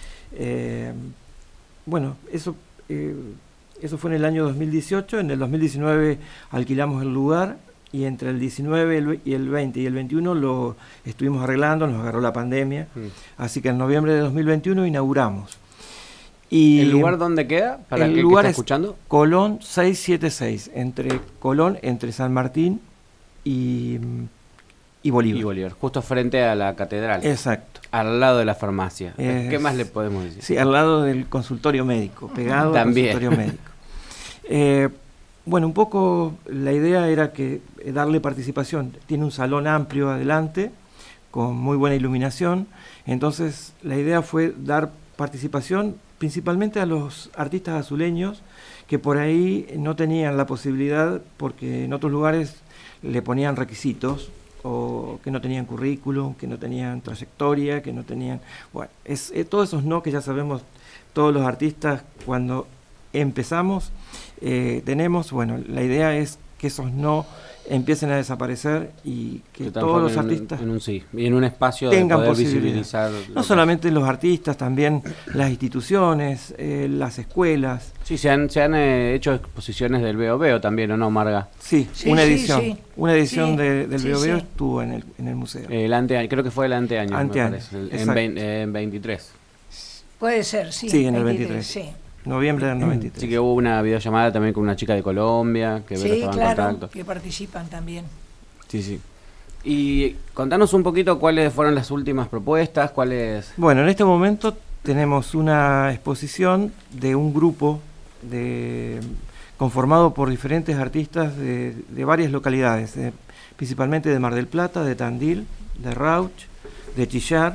Bueno, eso fue en el año 2018. En el 2019 alquilamos el lugar, y entre el 19 y el 20 y el 21 lo estuvimos arreglando, nos agarró la pandemia, así que en noviembre de 2021 inauguramos. Y ¿el lugar dónde queda? Para el aquel lugar que está escuchando. Colón 676, entre San Martín y y Bolívar. Y Bolívar, justo frente a la catedral. Exacto. Al lado de la farmacia. ¿Qué más le podemos decir? Sí, al lado del consultorio médico, pegado También. al consultorio médico. Bueno, un poco la idea era que darle participación. Tiene un salón amplio adelante, con muy buena iluminación. Entonces, la idea fue dar participación principalmente a los artistas azuleños que por ahí no tenían la posibilidad, porque en otros lugares le ponían requisitos, o que no tenían currículum, que no tenían trayectoria, que no tenían... Bueno, todos esos no que ya sabemos todos los artistas cuando empezamos, tenemos, bueno, la idea es que esos no empiecen a desaparecer y que todos los artistas y en un espacio tengan de poder posibilidad. visibilizar. No solamente los artistas, también las instituciones, las escuelas. Sí, se han hecho exposiciones del Veo Veo también, ¿o no, Marga? Sí, Sí, una sí, edición. sí. Una edición Sí, del sí, Veo Veo sí. estuvo en el museo. Creo que fue el anteaño, Anteaño, me parece, exacto. en 23. Puede ser, sí. Sí, en el 23. Sí, Noviembre del 93. Así que hubo una videollamada también con una chica de Colombia, que Vero sí, estaba en claro, contacto. que participan también. Sí, sí. Y contanos un poquito cuáles fueron las últimas propuestas, cuáles... Bueno, en este momento tenemos una exposición de un grupo conformado por diferentes artistas de varias localidades, principalmente de Mar del Plata, de Tandil, de Rauch, de Chillar.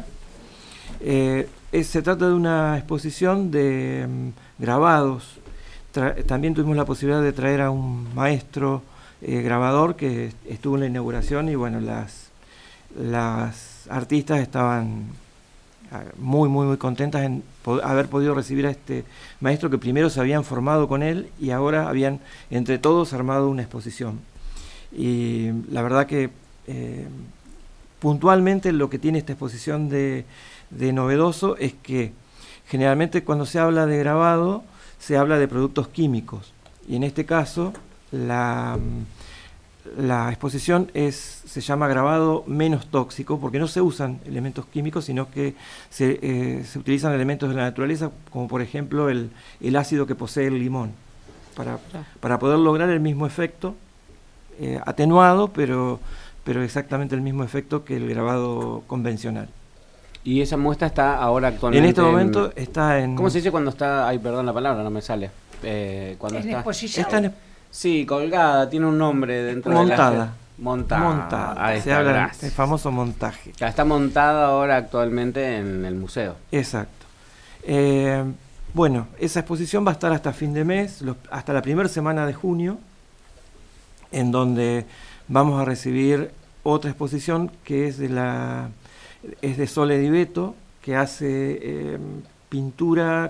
Se trata de una exposición de grabados. También tuvimos la posibilidad de traer a un maestro grabador que estuvo en la inauguración y bueno, las artistas estaban muy, muy, muy contentas en haber podido recibir a este maestro que primero se habían formado con él y ahora habían entre todos armado una exposición. Y la verdad que puntualmente lo que tiene esta exposición de novedoso es que generalmente cuando se habla de grabado se habla de productos químicos y en este caso la exposición se llama grabado menos tóxico porque no se usan elementos químicos sino que se utilizan elementos de la naturaleza como por ejemplo el ácido que posee el limón para poder lograr el mismo efecto atenuado pero exactamente el mismo efecto que el grabado convencional. Y esa muestra está ahora actualmente... En este momento está en... ¿Cómo se dice cuando está...? Ay, perdón la palabra, no me sale. Cuando ¿En está... exposición? Está Sí, colgada, tiene un nombre dentro montada. de la... Montada. Ahí Se está, habla gracias. del famoso montaje. Está montada ahora actualmente en el museo. Exacto. Bueno, esa exposición va a estar hasta fin de mes, hasta la primera semana de junio, en donde vamos a recibir otra exposición que es de Sole Di Beto, que hace pintura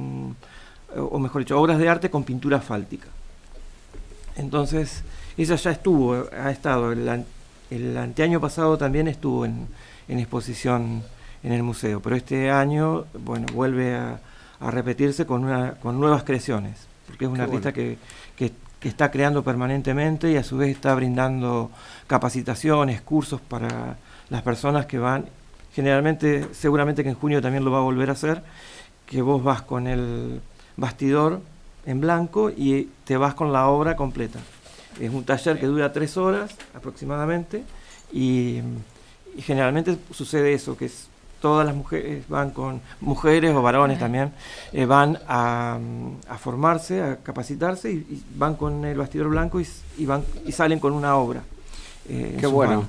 o mejor dicho, obras de arte con pintura asfáltica. Entonces, ella ya ha estado, el anteaño pasado también estuvo en exposición en el museo, pero este año, bueno, vuelve a repetirse con nuevas creaciones, porque es una artista que está creando permanentemente y a su vez está brindando capacitaciones, cursos para las personas que van. Generalmente, seguramente que en junio también lo va a volver a hacer, que vos vas con el bastidor en blanco y te vas con la obra completa. Es un taller que dura 3 horas aproximadamente y generalmente sucede eso, que todas las mujeres van con, mujeres o varones también, van a formarse, a capacitarse y van con el bastidor blanco y salen con una obra. Qué bueno.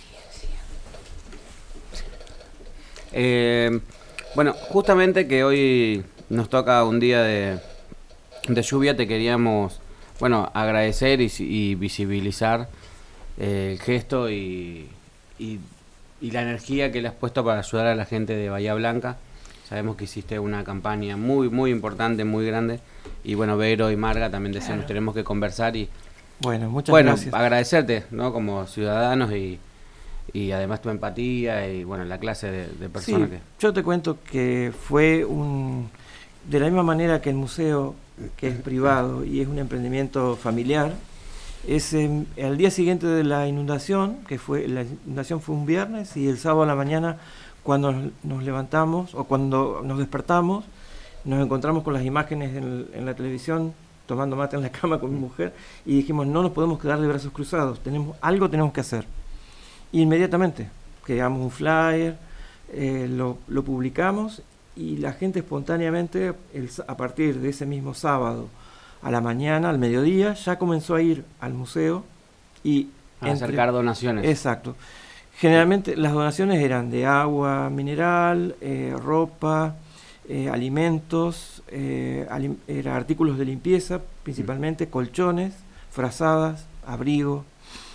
Bueno, justamente que hoy nos toca un día de lluvia, te queríamos, bueno, agradecer y visibilizar el gesto y la energía que le has puesto para ayudar a la gente de Bahía Blanca. Sabemos que hiciste una campaña muy, muy importante, muy grande. Y bueno, Vero y Marga también decían, nos tenemos que conversar y... Bueno, muchas gracias. Agradecerte, ¿no? Como ciudadanos y además tu empatía y bueno, la clase de personas que... Yo te cuento que fue de la misma manera que el museo, que es privado y es un emprendimiento familiar, al día siguiente de la inundación, la inundación fue un viernes, y el sábado a la mañana, cuando nos levantamos o cuando nos despertamos, nos encontramos con las imágenes en la televisión, tomando mate en la cama con mi mujer, y dijimos, no nos podemos quedar de brazos cruzados, algo tenemos que hacer. Inmediatamente, creamos un flyer, lo publicamos y la gente espontáneamente, a partir de ese mismo sábado, a la mañana, al mediodía, ya comenzó a ir al museo y a acercar donaciones. Exacto. Generalmente las donaciones eran de agua mineral, ropa, alimentos, era artículos de limpieza, principalmente colchones, frazadas, abrigo.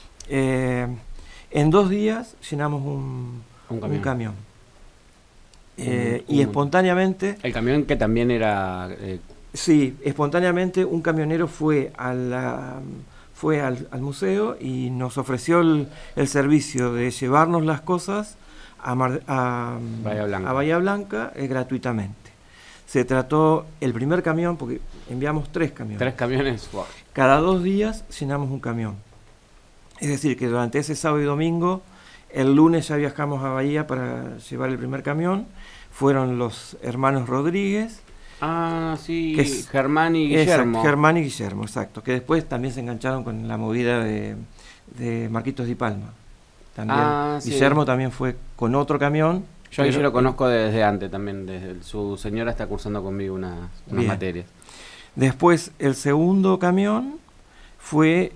En 2 días llenamos un camión. Y espontáneamente... El camión que también era... Sí, espontáneamente un camionero fue al museo y nos ofreció el servicio de llevarnos las cosas a Bahía Blanca gratuitamente. Se trató el primer camión, porque enviamos 3 camiones. 3 camiones, wow. Cada 2 días llenamos un camión. Es decir, que durante ese sábado y domingo, el lunes ya viajamos a Bahía para llevar el primer camión. Fueron los hermanos Rodríguez. Ah, sí, Germán y Guillermo. Exacto, Germán y Guillermo, exacto. Que después también se engancharon con la movida de Marquitos Di Palma. También, sí. Guillermo también fue con otro camión. Yo lo conozco desde antes también. Su señora está cursando conmigo unas materias. Después, el segundo camión fue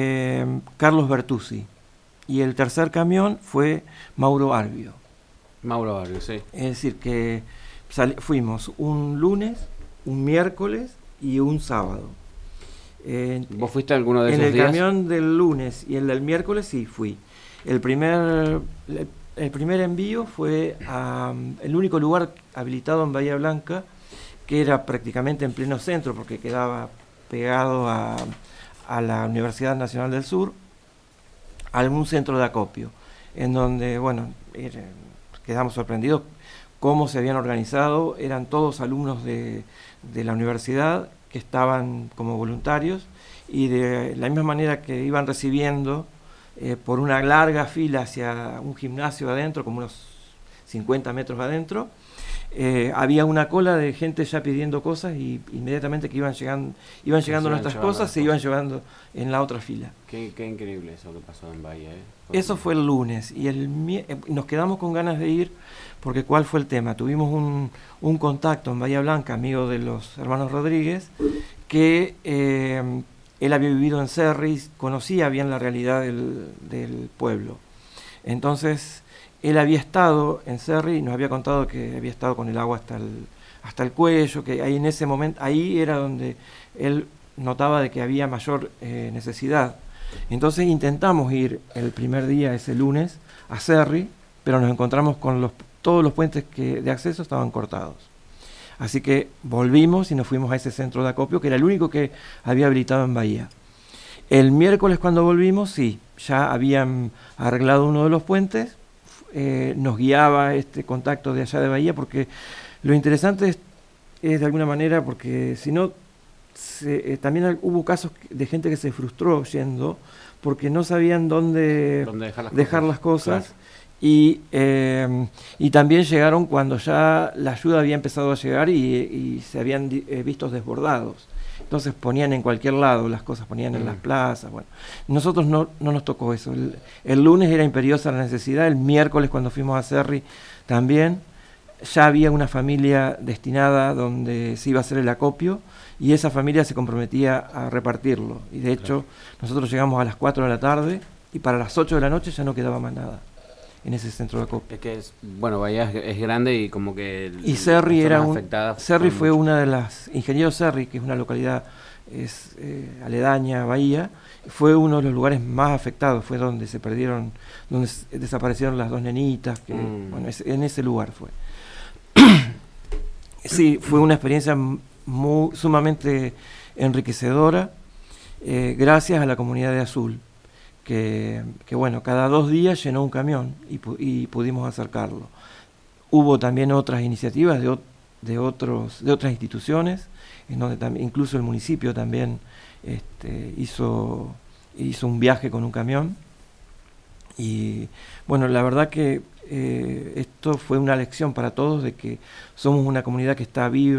Carlos Bertuzzi. Y el tercer camión fue Mauro Arbio. Mauro Arbio, sí. Es decir, que fuimos un lunes, un miércoles y un sábado. ¿Vos fuiste a alguno de esos días? En el camión del lunes y el del miércoles sí fui. El primer envío fue el único lugar habilitado en Bahía Blanca, que era prácticamente en pleno centro, porque quedaba pegado a la Universidad Nacional del Sur, a algún centro de acopio, en donde, bueno, quedamos sorprendidos cómo se habían organizado. Eran todos alumnos de la universidad que estaban como voluntarios, y de la misma manera que iban recibiendo por una larga fila hacia un gimnasio adentro, como unos 50 metros adentro, había una cola de gente ya pidiendo cosas, y inmediatamente que iban llegando nuestras cosas, se iban llevando en la otra fila. Qué increíble eso que pasó en Bahía. Eso fue el lunes, y nos quedamos con ganas de ir, porque ¿cuál fue el tema? Tuvimos un contacto en Bahía Blanca, amigo de los hermanos Rodríguez, que él había vivido en Cerri, conocía bien la realidad del pueblo. Entonces, él había estado en Cerri y nos había contado que había estado con el agua hasta el cuello, que ahí en ese momento, ahí era donde él notaba de que había mayor necesidad. Entonces intentamos ir el primer día, ese lunes, a Cerri, pero nos encontramos con todos los puentes de acceso estaban cortados. Así que volvimos y nos fuimos a ese centro de acopio, que era el único que había habilitado en Bahía. El miércoles cuando volvimos, sí, ya habían arreglado uno de los puentes. Nos guiaba este contacto de allá de Bahía, porque lo interesante es de alguna manera, porque si no, también hubo casos de gente que se frustró yendo, porque no sabían dónde dejar las cosas. Claro. Y también llegaron cuando ya la ayuda había empezado a llegar y se habían visto desbordados. Entonces ponían en cualquier lado las cosas, ponían en las plazas. Bueno, nosotros no nos tocó eso. El lunes era imperiosa la necesidad. El miércoles, cuando fuimos a Cerri, también ya había una familia destinada donde se iba a hacer el acopio, y esa familia se comprometía a repartirlo. Y de hecho, nosotros llegamos a las 4 de la tarde y para las 8 de la noche ya no quedaba más nada en ese centro de acopio. Es que Bahía es grande y como que... Y Cerri Cerri fue una de las... Ingeniero Cerri, que es una localidad aledaña a Bahía, fue uno de los lugares más afectados. Fue donde desaparecieron las 2 nenitas, que bueno, en ese lugar fue. Sí, fue una experiencia sumamente enriquecedora, gracias a la comunidad de Azul, que bueno, cada 2 días llenó un camión y pudimos acercarlo. Hubo también otras iniciativas de otras instituciones, en donde también, incluso el municipio también hizo un viaje con un camión. Y bueno, la verdad que esto fue una lección para todos, de que somos una comunidad que está viva,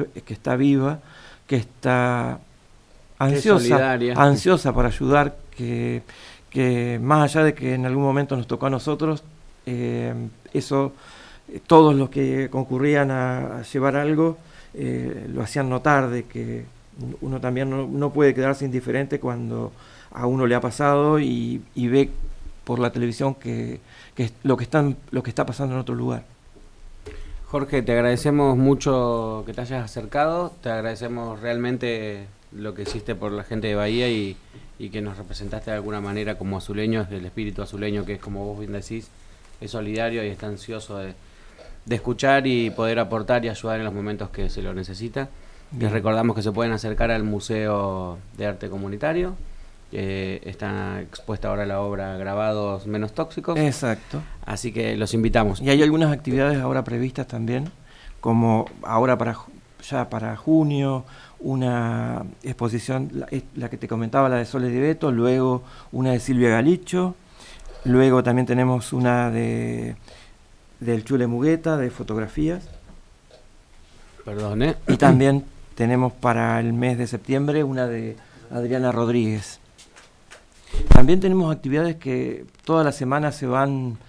que está ansiosa para ayudar, que que más allá de que en algún momento nos tocó a nosotros, eso, todos los que concurrían a llevar algo lo hacían notar, de que uno también no puede quedarse indiferente cuando a uno le ha pasado y ve por la televisión que lo que está pasando en otro lugar. Jorge, te agradecemos mucho que te hayas acercado, te agradecemos realmente lo que hiciste por la gente de Bahía y que nos representaste de alguna manera como azuleños, el espíritu azuleño que es, como vos bien decís, es solidario y está ansioso de escuchar y poder aportar y ayudar en los momentos que se lo necesita. Les recordamos que se pueden acercar al Museo de Arte Comunitario. Está expuesta ahora la obra Grabados Menos Tóxicos. Exacto. Así que los invitamos. Y hay algunas actividades ahora previstas también, como ahora ya para junio, una exposición, la que te comentaba, la de Sole Di Beto, luego una de Silvia Galicho, luego también tenemos una del Chule Mugueta, de fotografías. Perdón, ¿eh? Y también tenemos para el mes de septiembre una de Adriana Rodríguez. También tenemos actividades que toda la semana se van...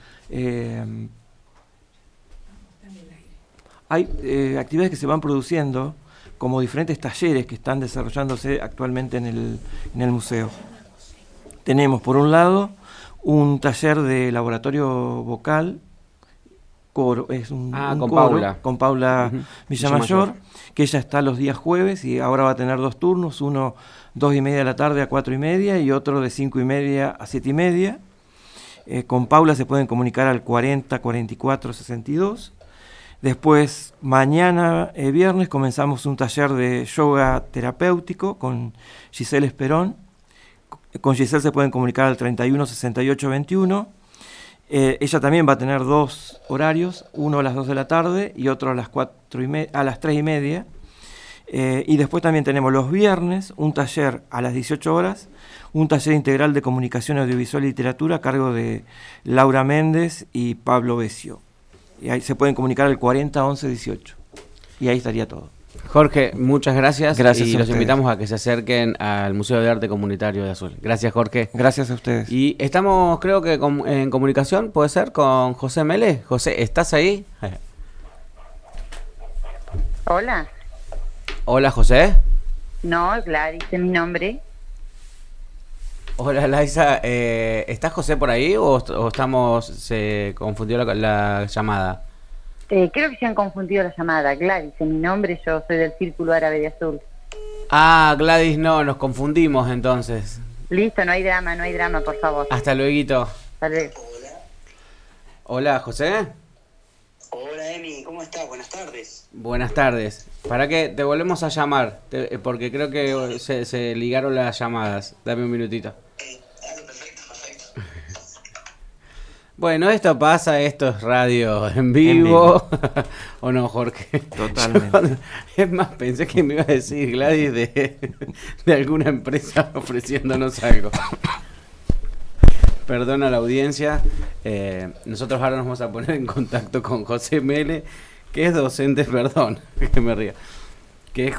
hay actividades que se van produciendo, como diferentes talleres que están desarrollándose actualmente en el museo. Tenemos, por un lado, un taller de laboratorio vocal, coro, es un con coro, Paula. Con Paula Villamayor, que ella está los días jueves y ahora va a tener 2 turnos, uno 2:30 de la tarde a 4:30 y otro de 5:30 a 7:30. Con Paula se pueden comunicar al 40 44 62. Después, mañana viernes, comenzamos un taller de yoga terapéutico con Giselle Esperón. Con Giselle se pueden comunicar al 31 68 21. Ella también va a tener 2 horarios, uno a las 2 de la tarde y otro a las 3:30. Y después también tenemos los viernes un taller a las 18 horas, un taller integral de comunicación audiovisual y literatura a cargo de Laura Méndez y Pablo Besio. Y ahí se pueden comunicar al 40 11 18. Y ahí estaría todo. Jorge, muchas gracias. Gracias y a los ustedes. Invitamos a que se acerquen al Museo de Arte Comunitario de Azul. Gracias, Jorge. Gracias a ustedes. Y estamos, creo que en comunicación, ¿puede ser? Con José Mele. José, ¿estás ahí? Hola. Hola, José. No, Gladys es mi nombre. Hola, Laisa. ¿Está José por ahí o se confundió la llamada? Creo que se han confundido la llamada. Gladys es mi nombre, yo soy del Círculo Árabe de Azul. Ah, Gladys, no, nos confundimos entonces. Listo, no hay drama, por favor. Hasta luego. Hasta luego. Hola, José. Hola, Emi, ¿cómo estás? Buenas tardes. Buenas tardes. ¿Para qué? Te volvemos a llamar, porque creo que se ligaron las llamadas. Dame un minutito. Dale, perfecto. Bueno, esto es radio en vivo. ¿O no, Jorge? Totalmente. Es más, pensé que me iba a decir Gladys de alguna empresa ofreciéndonos algo. Perdona a la audiencia. Nosotros ahora nos vamos a poner en contacto con José Mele, que es docente, perdón, que me ría, que es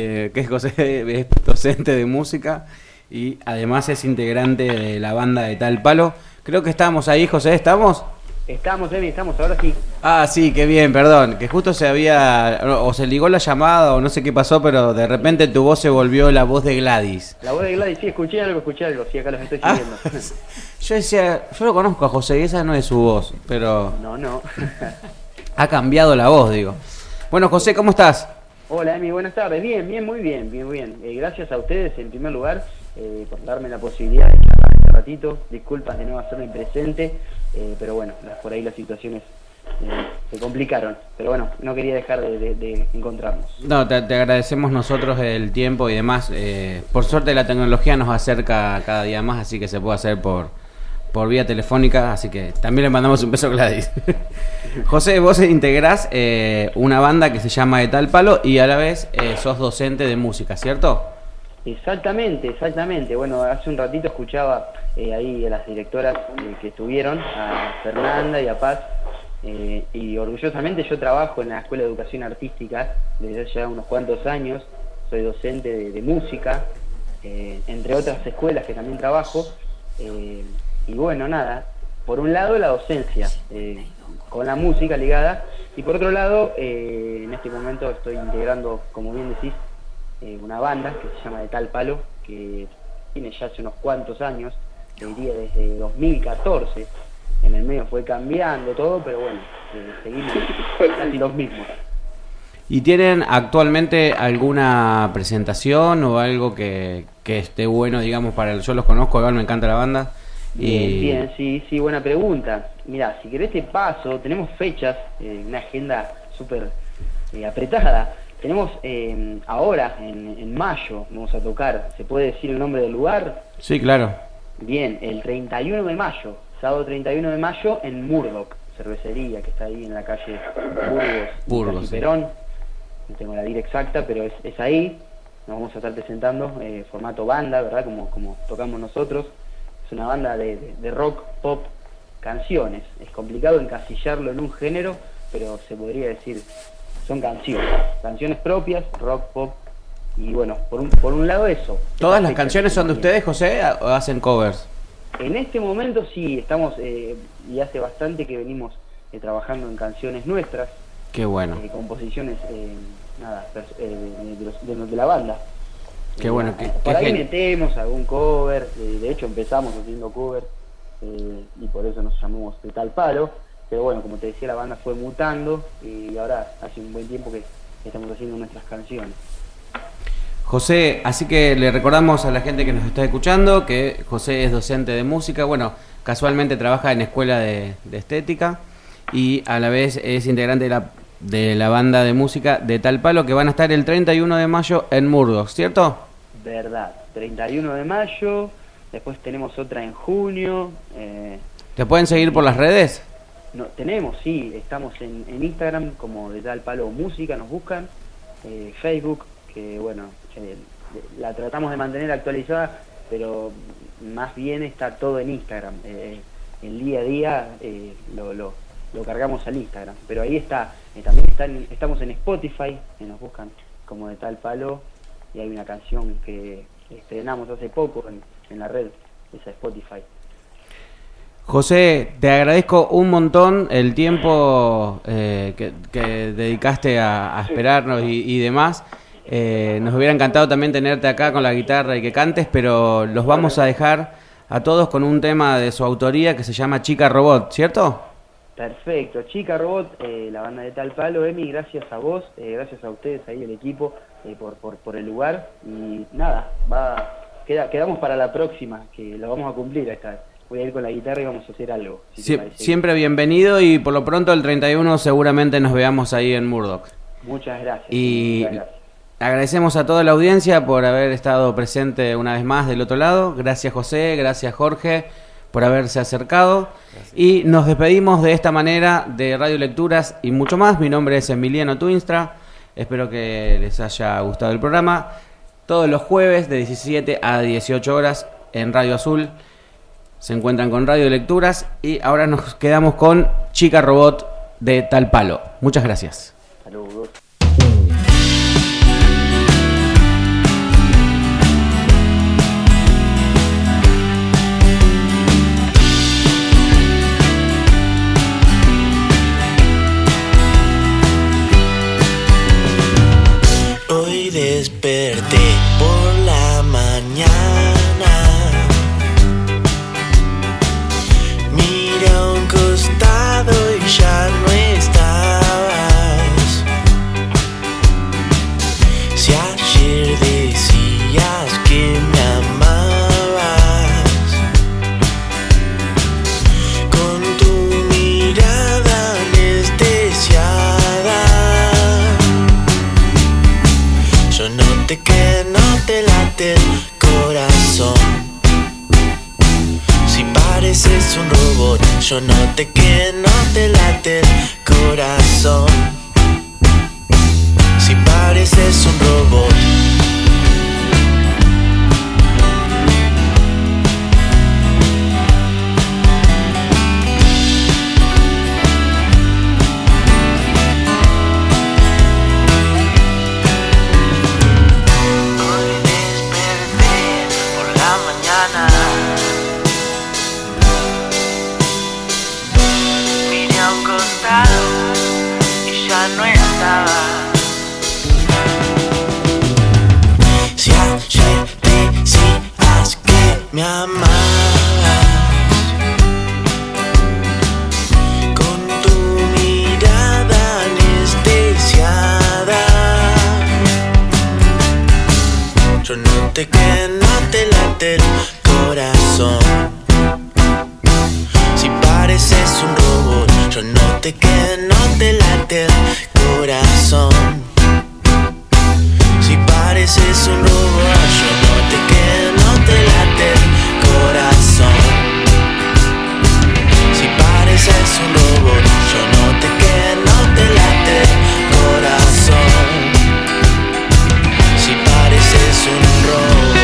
docente de música y además es integrante de la banda de Tal Palo. Creo que estamos ahí, José, ¿estamos? Estamos, Emi, ahora sí. Ah, sí, qué bien, perdón, que justo se ligó la llamada o no sé qué pasó, pero de repente tu voz se volvió la voz de Gladys. La voz de Gladys, sí, escuché algo, sí, acá los estoy siguiendo. Yo decía, yo lo conozco a José y esa no es su voz, pero... No. Ha cambiado la voz, digo. Bueno, José, ¿cómo estás? Hola, Emi, buenas tardes. Bien, muy bien. Gracias a ustedes, en primer lugar, por darme la posibilidad de charlar este ratito. Disculpas de no hacerme presente, pero bueno, por ahí las situaciones se complicaron. Pero bueno, no quería dejar de encontrarnos. No, te agradecemos nosotros el tiempo y demás. Por suerte la tecnología nos acerca cada día más, así que se puede hacer por vía telefónica, así que también le mandamos un beso a Gladys. José, vos integrás una banda que se llama De Tal Palo y a la vez sos docente de música, ¿cierto? Exactamente. Bueno, hace un ratito escuchaba ahí a las directoras que estuvieron, a Fernanda y a Paz, y orgullosamente yo trabajo en la Escuela de Educación Artística desde ya unos cuantos años. Soy docente de música, entre otras escuelas que también trabajo. Y bueno, nada, por un lado la docencia, con la música ligada, y por otro lado, en este momento estoy integrando, como bien decís, una banda que se llama De Tal Palo, que tiene ya hace unos cuantos años, te diría desde 2014, en el medio fue cambiando todo, pero bueno, seguimos casi los mismos. ¿Y tienen actualmente alguna presentación o algo que esté bueno, digamos, yo los conozco, igual me encanta la banda? Bien, sí, buena pregunta. Mirá, si querés te paso, tenemos fechas, una agenda súper apretada. Tenemos ahora, en mayo, vamos a tocar, ¿se puede decir el nombre del lugar? Sí, claro. Bien, el 31 de mayo, sábado 31 de mayo, en Murdoch, cervecería, que está ahí en la calle Burgos, sí. Perón. No tengo la directa exacta, pero es ahí. Nos vamos a estar presentando formato banda, ¿verdad? Como tocamos nosotros. Es una banda de rock, pop, canciones. Es complicado encasillarlo en un género, pero se podría decir, son canciones propias, rock, pop, y bueno, por un lado eso. ¿Todas las canciones son de ustedes, José, o hacen covers? En este momento sí, estamos, y hace bastante que venimos trabajando en canciones nuestras. Qué bueno. Composiciones, de la banda. Qué bueno. Por ahí metemos algún cover, de hecho empezamos haciendo cover, y por eso nos llamamos De Tal Palo, pero bueno, como te decía, la banda fue mutando, y ahora hace un buen tiempo que estamos haciendo nuestras canciones. José, así que le recordamos a la gente que nos está escuchando que José es docente de música, bueno, casualmente trabaja en escuela de estética y a la vez es integrante de la banda de música De Tal Palo, que van a estar el 31 de mayo en Murdoch, ¿cierto? Verdad, 31 de mayo, después tenemos otra en junio. ¿Te pueden seguir por las redes? No, sí, estamos en Instagram como De Tal Palo Música, nos buscan, Facebook, que bueno, la tratamos de mantener actualizada, pero más bien está todo en Instagram. El día a día lo cargamos al Instagram, pero ahí está, también estamos en Spotify, que nos buscan como De Tal Palo, y hay una canción que estrenamos hace poco en la red, esa Spotify. José, te agradezco un montón el tiempo que dedicaste a esperarnos y demás. Nos hubiera encantado también tenerte acá con la guitarra y que cantes, pero los vamos a dejar a todos con un tema de su autoría que se llama Chica Robot, ¿cierto? Perfecto, Chica Robot, la banda De Tal Palo. Emi, gracias a vos, gracias a ustedes ahí, el equipo, por el lugar, y nada, quedamos para la próxima, que lo vamos a cumplir esta vez. Voy a ir con la guitarra y vamos a hacer algo. Siempre bienvenido, y por lo pronto el 31 seguramente nos veamos ahí en Murdoch. Muchas gracias. Y agradecemos a toda la audiencia por haber estado presente una vez más del otro lado. Gracias José, gracias Jorge por haberse acercado. Gracias. Y nos despedimos de esta manera de Radio Lecturas y mucho más. Mi nombre es Emiliano Tuinstra. Espero que les haya gustado el programa. Todos los jueves de 17 a 18 horas en Radio Azul se encuentran con Radio Lecturas, y ahora nos quedamos con Chica Robot de Tal Palo. Muchas gracias. Saludos. Hoy desperté por la mañana, miré a un costado y ya no estabas. Si ayer decías que me amabas, con tu mirada anestesiada, yo noté que no te late el corazón. Si pareces un robot, yo noté que no te late el corazón. Si pareces un robot. Hoy desperté por la mañana, note que no te late el corazón. Si pareces un robot, yo note que no te late el corazón. Si pareces un robot, yo note que no te late el corazón. Si pareces un robot, yo note que no te late el corazón. Si pareces un robot.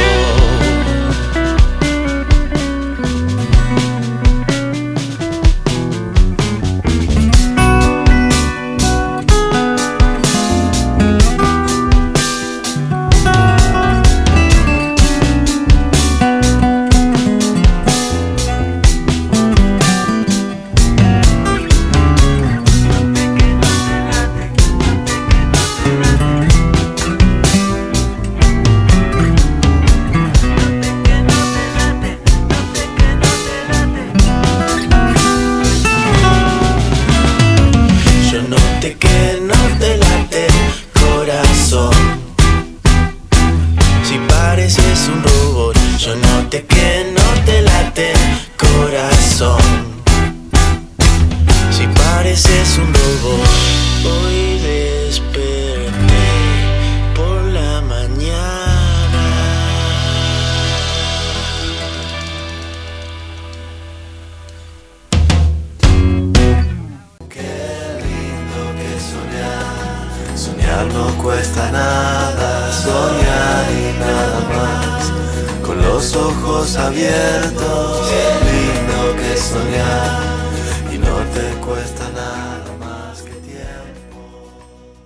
Soñar no cuesta nada, soñar y nada más. Con los ojos abiertos, qué lindo que soñar y no te cuesta nada.